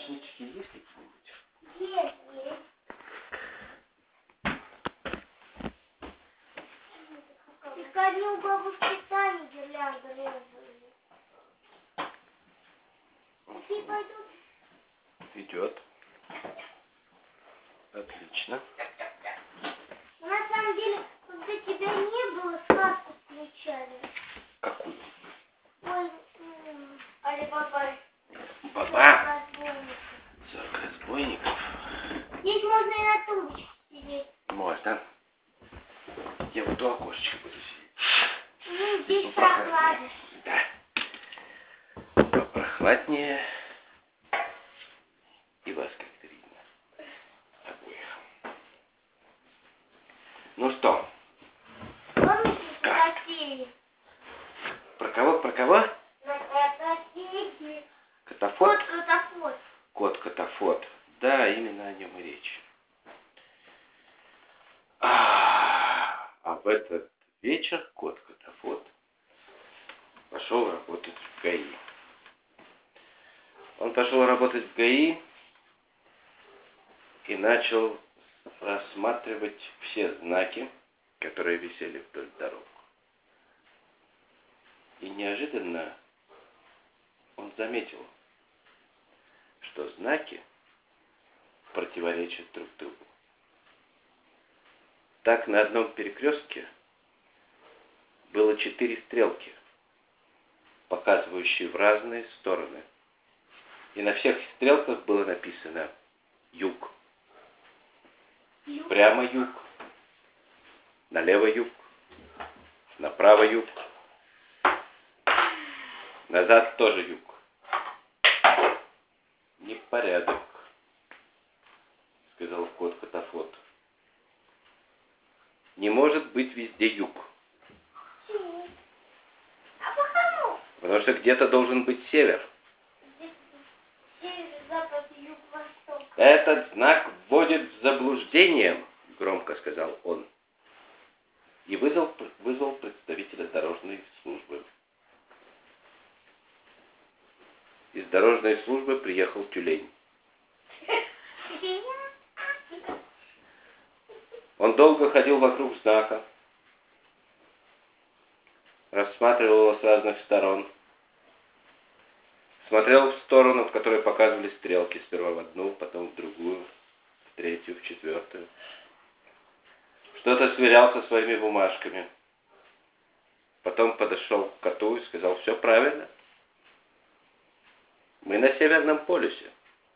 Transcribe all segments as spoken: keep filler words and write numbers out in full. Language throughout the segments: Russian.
Справочнички есть какие-нибудь? Есть, есть. Только они у бабушки Тани гирлянды розовые. Какие пойдут? Идет. Отлично. На самом деле, когда тебя не было, сказку включали. Какую? Ой, Али-Баба. Баба. Сорок разбойников. Здесь можно и на тумбочке сидеть. Можно. Я вот у окошечка буду сидеть. Ну, здесь прохладно. Да. Попрохладнее. И вас как-то видно. Обоих. Ну что? Помните, Как? Котофеи? Про кого? Про кого? На Котофеи. Котофот? Кот Котофот. Кот Котофот. Да, именно о нем и речь. А, а в этот вечер кот Котофот пошел работать в ГАИ. Он пошел работать в ГАИ и начал рассматривать все знаки, которые висели вдоль дорог. И неожиданно он заметил, что знаки противоречат друг другу. Так на одном перекрестке было четыре стрелки, показывающие в разные стороны. И на всех стрелках было написано «Юг». Юг. Прямо юг, налево юг, направо юг, назад тоже юг. Непорядок, сказал кот Котофот. Не может быть везде юг. А почему? Потому что где-то должен быть север. Север, запад, юг, восток. Этот знак вводит в заблуждение, громко сказал он. И вызвал, вызвал представителя дорожной службы. Из дорожной службы приехал тюлень. Он долго ходил вокруг знака, рассматривал его с разных сторон, смотрел в сторону, в которой показывали стрелки, сперва в одну, потом в другую, в третью, в четвертую. Что-то сверял со своими бумажками. Потом подошел к коту и сказал: все правильно. Мы на Северном полюсе.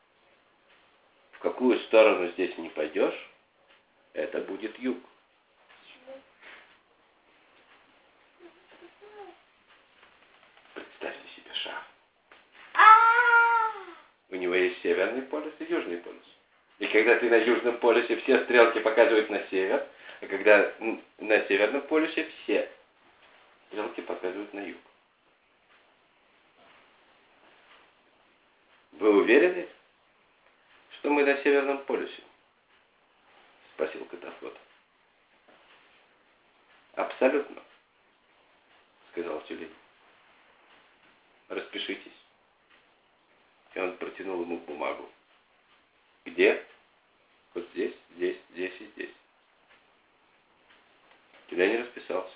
В какую сторону здесь не пойдешь, это будет юг. Представьте себе шар. У него есть Северный полюс и Южный полюс. И когда ты на Южном полюсе, все стрелки показывают на север, а когда на Северном полюсе, все стрелки показывают на юг. Вы уверены, что мы на Северном полюсе? Спросил Котофот. Абсолютно, сказал тюлень. Распишитесь. И он протянул ему бумагу. Где? Вот здесь, здесь, здесь и здесь. Тюлень расписался.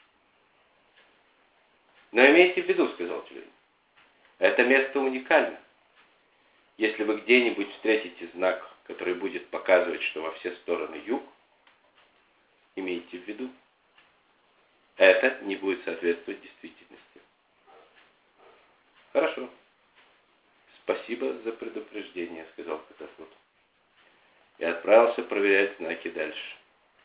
Но имейте в виду, сказал тюлень, это место уникально. Если вы где-нибудь встретите знак, который будет показывать, что во все стороны юг, имейте в виду, это не будет соответствовать действительности. Хорошо. Спасибо за предупреждение, сказал Котофот. И отправился проверять знаки дальше.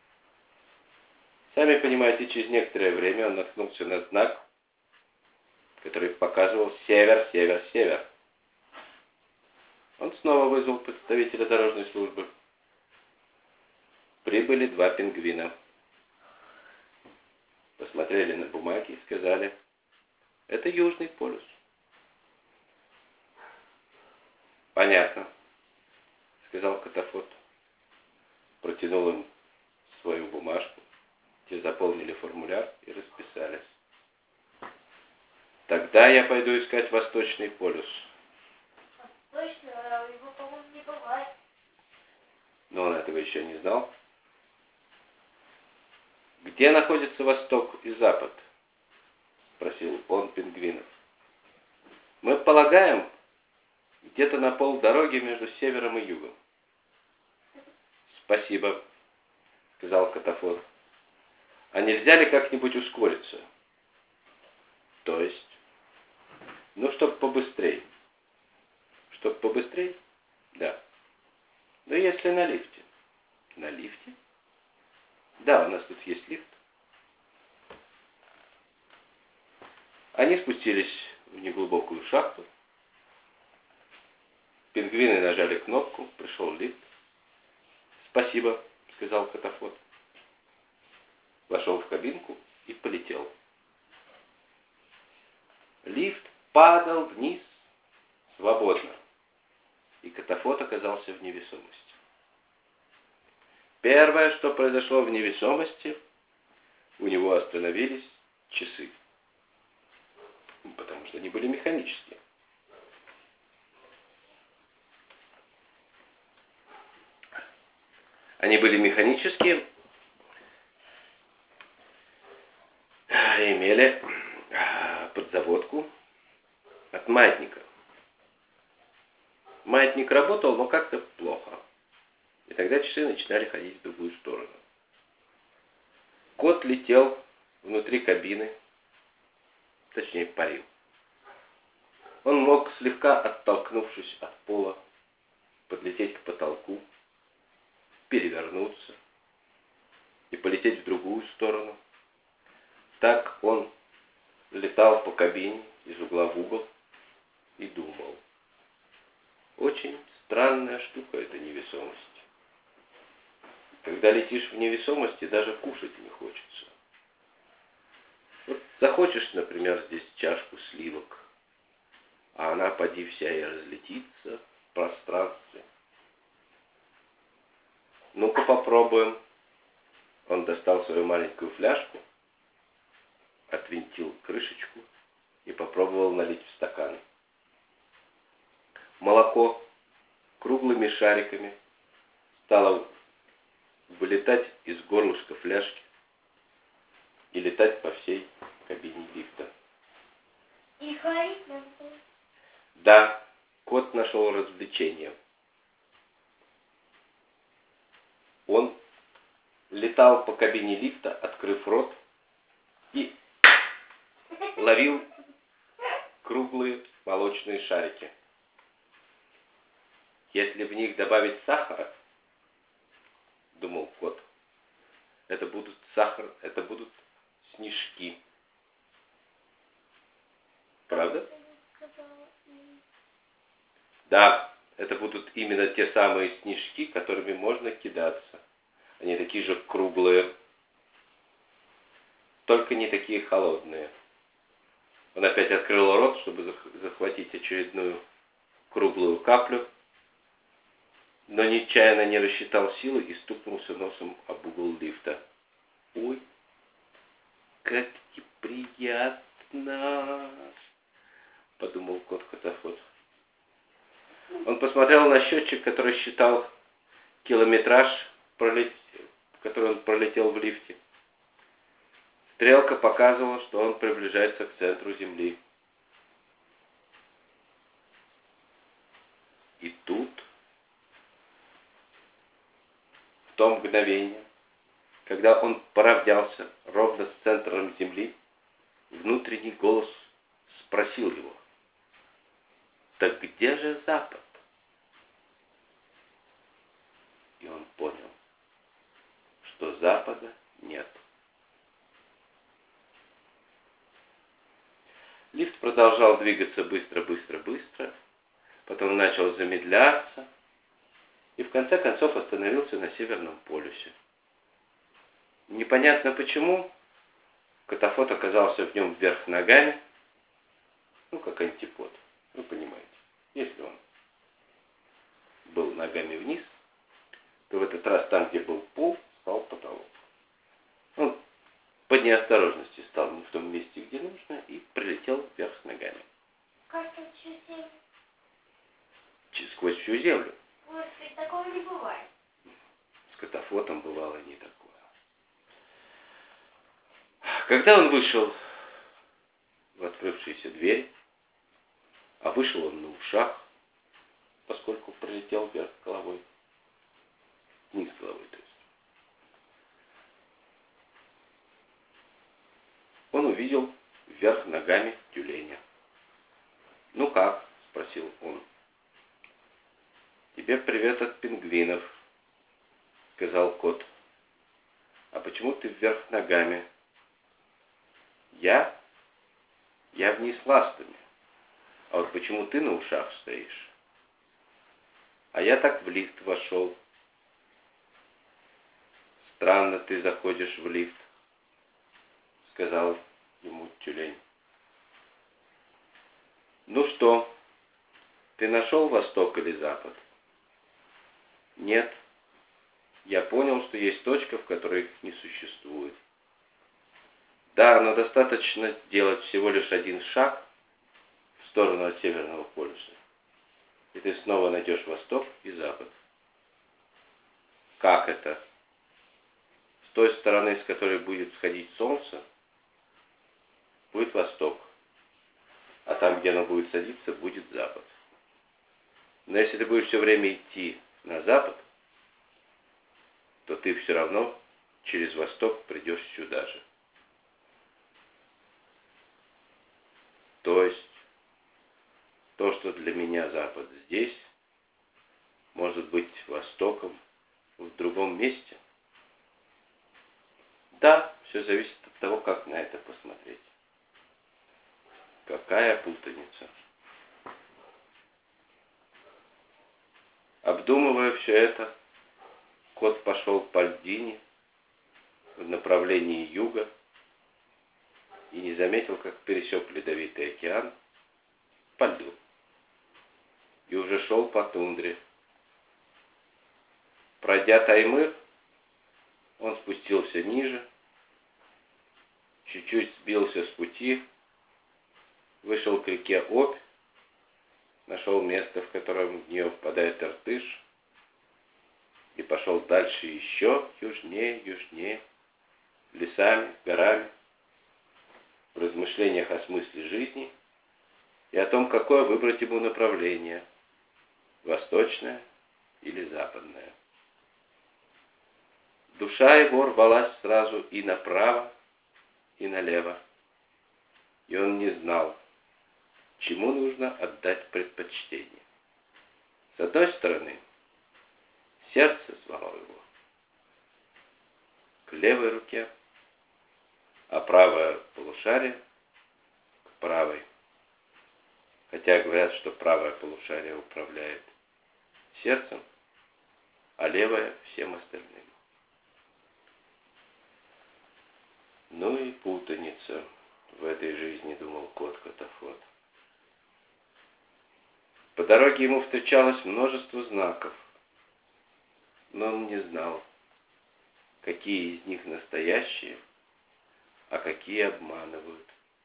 Сами понимаете, через некоторое время он наткнулся на знак, который показывал север, север, север. Он снова вызвал представителя дорожной службы. Прибыли два пингвина. Посмотрели на бумаги и сказали: это Южный полюс. Понятно, сказал Котофот. Протянул им свою бумажку. Те заполнили формуляр и расписались. Тогда я пойду искать Восточный полюс. Точно. А его, по-моему, не бывает. Но он этого еще не знал. «Где находится восток и запад?» — спросил он пингвинов. «Мы полагаем, где-то на полдороги между севером и югом». «Спасибо», — сказал Катафот. «А нельзя ли как-нибудь ускориться?» «То есть?» «Ну, чтоб побыстрей». «Чтоб побыстрей?» «Да». «Ну, если на лифте». «На лифте?» «Да, у нас тут есть лифт». Они спустились в неглубокую шахту. Пингвины нажали кнопку, пришел лифт. «Спасибо», — сказал Катафот. Вошел в кабинку и полетел. Лифт падал вниз свободно, и Катафот оказался в невесомости. Первое, что произошло в невесомости, у него остановились часы, потому что они были механические. Они были механические, имели подзаводку от маятника. Маятник работал, но как-то плохо. И тогда часы начинали ходить в другую сторону. Кот летел внутри кабины, точнее парил. Он мог, слегка оттолкнувшись от пола, подлететь к потолку, перевернуться и полететь в другую сторону. Так он летал по кабине из угла в угол и думал. Очень странная штука эта невесомость. Когда летишь в невесомости, даже кушать не хочется. Вот захочешь, например, здесь чашку сливок, а она поди вся и разлетится в пространстве. Ну-ка попробуем. Он достал свою маленькую фляжку, отвинтил крышечку и попробовал налить в стакан. Молоко круглыми шариками стало вылетать из горлышка фляжки и летать по всей кабине лифта. И ходить надо было. Да, кот нашел развлечение. Он летал по кабине лифта, открыв рот, и ловил круглые молочные шарики. Если в них добавить сахара, думал кот, это будут сахар, это будут снежки. Правда? Да, это будут именно те самые снежки, которыми можно кидаться. Они такие же круглые, только не такие холодные. Он опять открыл рот, чтобы захватить очередную круглую каплю, но нечаянно не рассчитал силы и стукнулся носом об угол лифта. Ой, как неприятно, подумал кот Катафот. Он посмотрел на счетчик, который считал километраж, который он пролетел в лифте. Стрелка показывала, что он приближается к центру Земли. И тут, в то мгновение, когда он поравнялся ровно с центром Земли, внутренний голос спросил его: «Так где же Запад?» И он понял, что Запада нет. Лифт продолжал двигаться быстро, быстро, быстро, потом начал замедляться и в конце концов остановился на Северном полюсе. Непонятно почему, Катафот оказался в нем вверх ногами, ну как антипод, вы понимаете. Если он был ногами вниз, то в этот раз там, где был пол, стал потолок. Он по неосторожности стал не в том месте, где нужно, и прилетел вверх ногами. Кажется, чуть-чуть. Сквозь будущую землю. Господи, такого не бывает. С Катафотом бывало не такое. Когда он вышел в открывшиеся двери, а вышел он на ушах, поскольку пролетел вверх головой, вниз головой, то есть. Он увидел вверх ногами тюленя. «Ну как?» — спросил он. «Тебе привет от пингвинов», — сказал кот. «А почему ты вверх ногами?» «Я? Я вниз ластами. А вот почему ты на ушах стоишь?» «А я так в лифт вошел». «Странно ты заходишь в лифт», — сказал ему тюлень. «Ну что, ты нашел восток или запад?» «Нет. Я понял, что есть точка, в которой их не существует». «Да, но достаточно сделать всего лишь один шаг в сторону от Северного полюса, и ты снова найдешь восток и запад». «Как это?» «С той стороны, с которой будет сходить солнце, будет восток, а там, где оно будет садиться, будет запад. Но если ты будешь все время идти на запад, то ты все равно через восток придешь сюда же». То есть, то, что для меня запад здесь, может быть востоком в другом месте? Да, все зависит от того, как на это посмотреть. Какая путаница. Обдумывая все это, кот пошел по льдине в направлении юга и не заметил, как пересек ледовитый океан по льду. И уже шел по тундре. Пройдя Таймыр, он спустился ниже, чуть-чуть сбился с пути, вышел к реке Обь, нашел место, в котором в нее впадает Иртыш, и пошел дальше еще южнее, южнее, лесами, горами, в размышлениях о смысле жизни и о том, какое выбрать ему направление, восточное или западное. Душа его рвалась сразу и направо, и налево, и он не знал, чему нужно отдать предпочтение. С одной стороны, сердце звало его к левой руке, а правое полушарие к правой. Хотя говорят, что правое полушарие управляет сердцем, а левое всем остальным. Ну и путаница в этой жизни, думал кот Катафот. По дороге ему встречалось множество знаков, но он не знал, какие из них настоящие, а какие обманывают.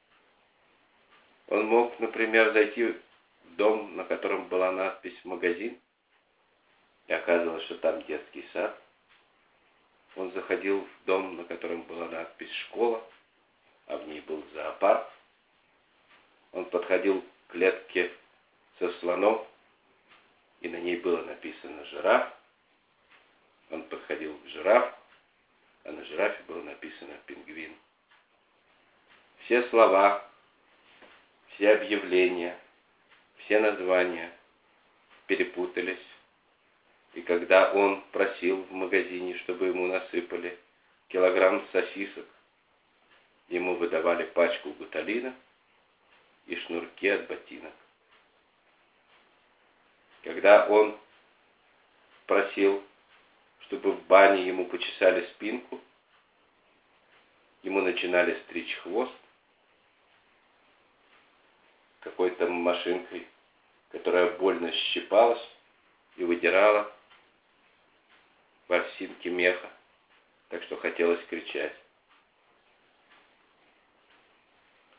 Он мог, например, зайти в дом, на котором была надпись «Магазин», и оказалось, что там детский сад. Он заходил в дом, на котором была надпись «Школа», а в ней был зоопарк. Он подходил к клетке со слоном, и на ней было написано «Жираф». Он подходил к жирафу, а на жирафе было написано «Пингвин». Все слова, все объявления, все названия перепутались. И когда он просил в магазине, чтобы ему насыпали килограмм сосисок, ему выдавали пачку гуталина и шнурки от ботинок. Когда он просил, чтобы в бане ему почесали спинку, ему начинали стричь хвост какой-то машинкой, которая больно щипалась и выдирала ворсинки меха, так что хотелось кричать.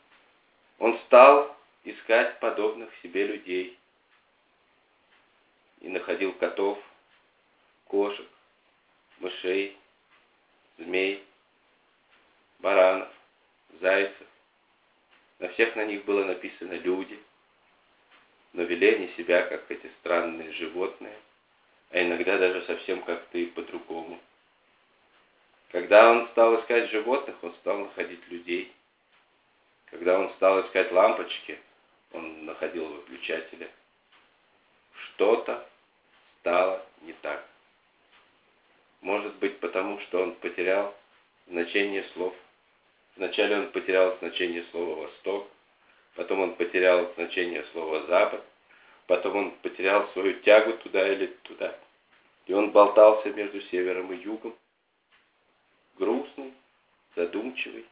Он стал искать подобных себе людей. и находил котов, кошек, мышей, змей, баранов, зайцев. На всех на них было написано «люди», но вели они себя, как эти странные животные, а иногда даже совсем как-то и по-другому. Когда он стал искать животных, он стал находить людей. Когда он стал искать лампочки, он находил выключатели. Что-то стало не так. Может быть, потому что он потерял значение слов. Вначале он потерял значение слова «восток», потом он потерял значение слова «запад», потом он потерял свою тягу туда или туда. И он болтался между севером и югом, грустный, задумчивый.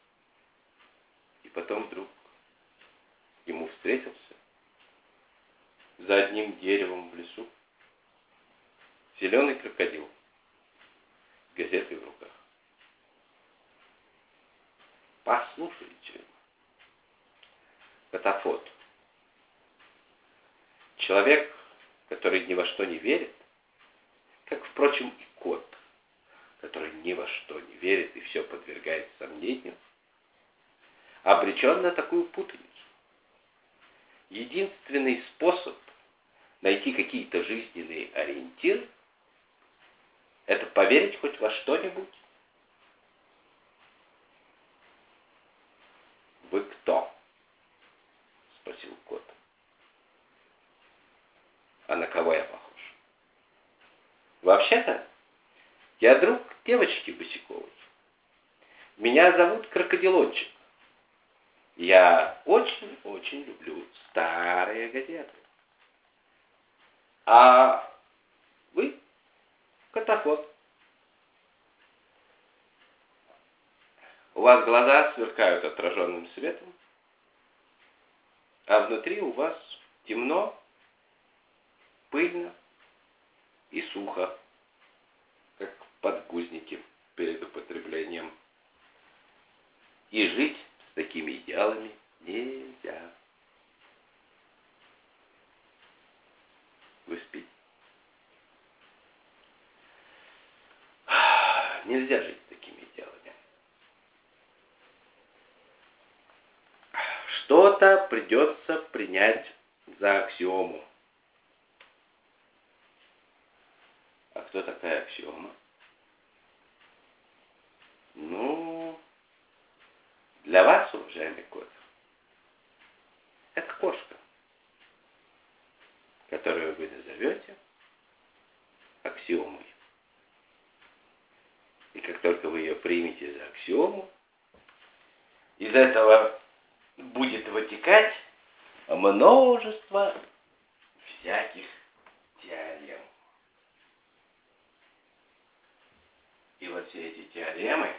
И потом вдруг ему встретился за одним деревом в лесу зеленый крокодил с газетой в руках. Послушайте, катафот. Человек, который ни во что не верит, как, впрочем, и кот, который ни во что не верит и все подвергает сомнению, обречен на такую путаницу. Единственный способ найти какие-то жизненные ориентиры – это поверить хоть во что-нибудь. «Вы кто?» – спросил кот. «А на кого я похож?» «Вообще-то, я друг девочки Босяковой. Меня зовут Крокодилончик. Я очень-очень люблю старые газеты. А вы катафот. У вас глаза сверкают отраженным светом, а внутри у вас темно, пыльно и сухо, как подгузники перед употреблением. И жить с такими идеалами нельзя. Вы спите? Нельзя жить с такими идеалами. Что-то придется принять за аксиому. А кто такая аксиома? Ну, для вас, уважаемый кот, это кошка, которую вы назовете аксиомой. И как только вы ее примете за аксиому, из этого будет вытекать множество всяких теорем. И вот все эти теоремы,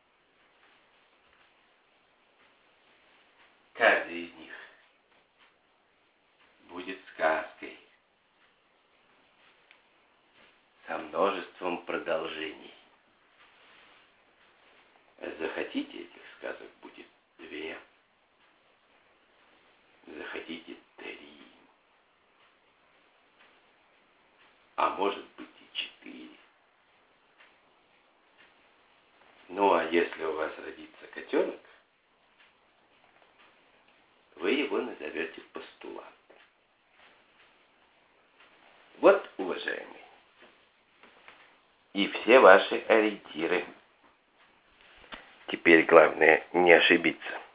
каждая из них будет сказкой со множеством продолжений. Захотите, этих сказок будет две, захотите три, а может быть и четыре. Ну а если у вас родится котенок, вы его назовете постулат. Вот, уважаемый, и все ваши ориентиры. Теперь главное не ошибиться.